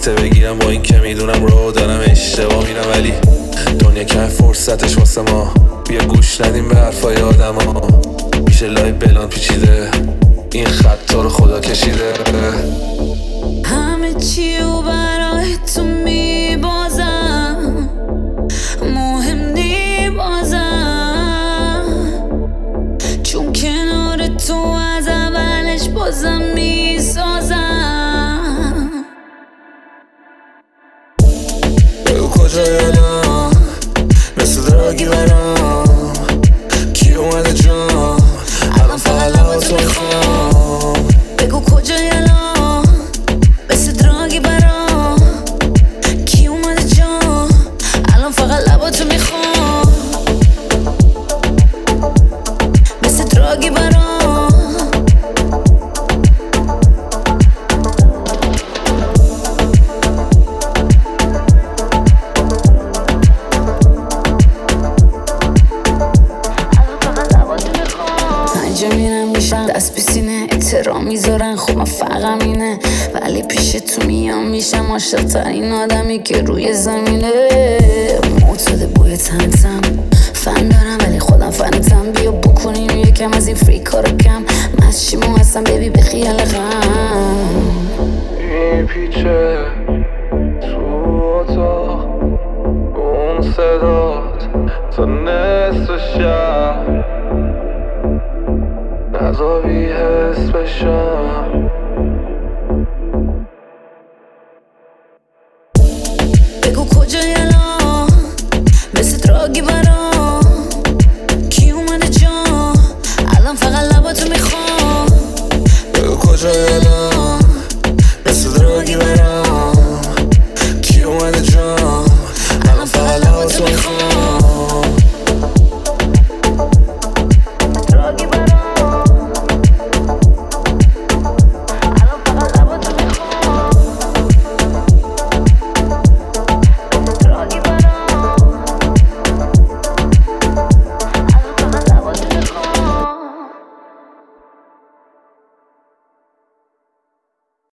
رابطه بگیرم با این که میدونم رو دارم اشتباه میرم، ولی دنیا که فرصتش واسه ما. بیا گوش ندیم به حرفای آدم ها، میشه لای بلان پیچیده، این خط تو رو خدا کشیده. همه چی و برای تو میبازم، مهم نی بازم، چون کنار تو از اولش بازم میسازم. بگو کجای الان مثل دراگی برام، کی اومده جان الان فقط لبا تو میخوام. بگو کجای الان مثل دراگی برام، کی اومده جان الان فقط لباتو میخوام. مثل دراگی برام. میرم میشم دست بسینه، احترام میذارن خب من فرقم اینه، ولی پیش تو میام میشم عاشق ترین آدمی که روی زمینه. معتاد بوی تنتم، فن دارم ولی خودم فنتم، بیا بکنیم یکم از این فری کارو کم، من از چیمو هستم ببی به خیال غم. این پیچه تو اتاق اون صدات تا نصف شب، نذاری حس بشم. بگو کجای الان مثل دراگی برام، کی اومده جان الان فقط لباتو میخوام. بگو کجای الان مثل دراگی برام.